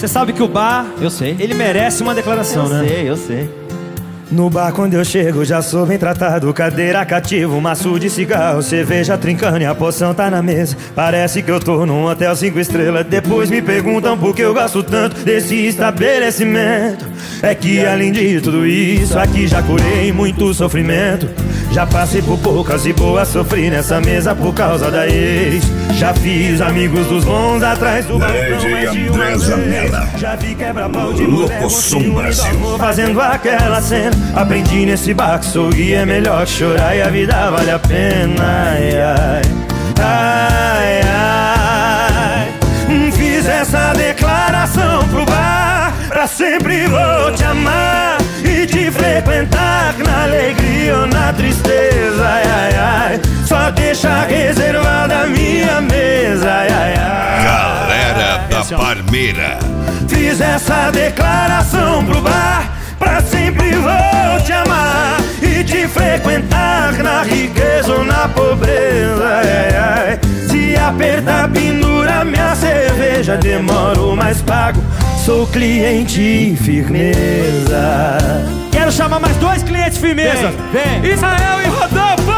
Você sabe que o bar, eu sei, ele merece uma declaração, né? Eu sei. No bar quando eu chego já sou bem tratado. Cadeira cativa, maço de cigarro, cerveja trincando e a poção tá na mesa. Parece que eu tô num hotel 5 estrelas. Depois me perguntam por que eu gosto tanto desse estabelecimento. É que além de tudo isso, aqui já curei muito sofrimento. Já passei por poucas e boas, sofri nessa mesa por causa da ex. Já fiz amigos dos bons atrás do balcão mais de uma vez. Já vi quebra-pau de mulher com ciúme do amor fazendo aquela cena. Aprendi nesse bar que sorrir é melhor que chorar e a vida vale a pena. Ai, ai, ai, ai. Fiz essa declaração pro bar: pra sempre vou te amar e te frequentar, na alegria ou na tristeza. Ai, ai, ai, só deixa reservada a minha mesa. Ai, ai, ai. Galera da Parmeira. Fiz essa declaração pro bar: pra sempre vou te amar e te frequentar, na riqueza ou na pobreza. Ai, ai. Se apertar, pendura minha cerveja, demoro mas pago, sou cliente e firmeza. Quero chamar mais 2 clientes firmeza. Vem! Israel e Rodolfo!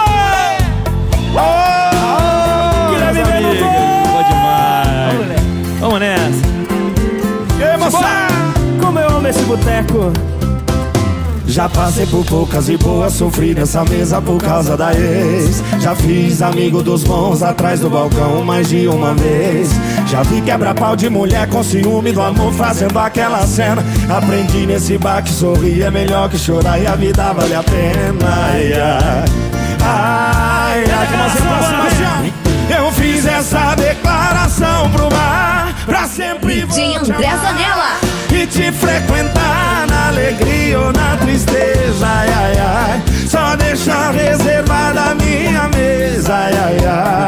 Guilherme Benuto! Boa demais! Vamos nessa! E aí, moçada? Como eu amo esse boteco. Já passei por poucas e boas, sofri nessa mesa por causa da ex. Já fiz amigo dos bons atrás do balcão mais de uma vez. Já vi quebra-pau de mulher com ciúme do amor fazendo aquela cena. Aprendi nesse bar que sorrir é melhor que chorar e a vida vale a pena. Ai, ai, ai, ai, eu fiz essa declaração pro bar: pra sempre vou DJ André Zanella e te frequentar, na alegria ou na tristeza. Ai, ai, ai, só deixar reservada a minha mesa. Ai, ai,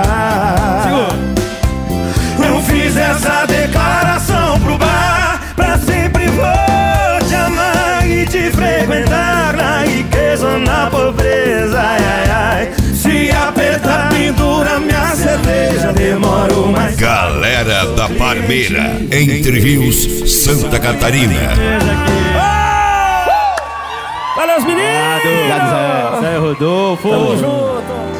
ai. Eu fiz essa declaração pro bar: pra sempre vou te amar e te frequentar, na riqueza ou na pobreza. Ai, ai, ai. Se apertar, pendura minha cerveja, demoro mais. Galera da Parmeira, Entre Rios, Santa Catarina. Valeu, os meninos! Obrigado, Zé Rodolfo! Tamo junto!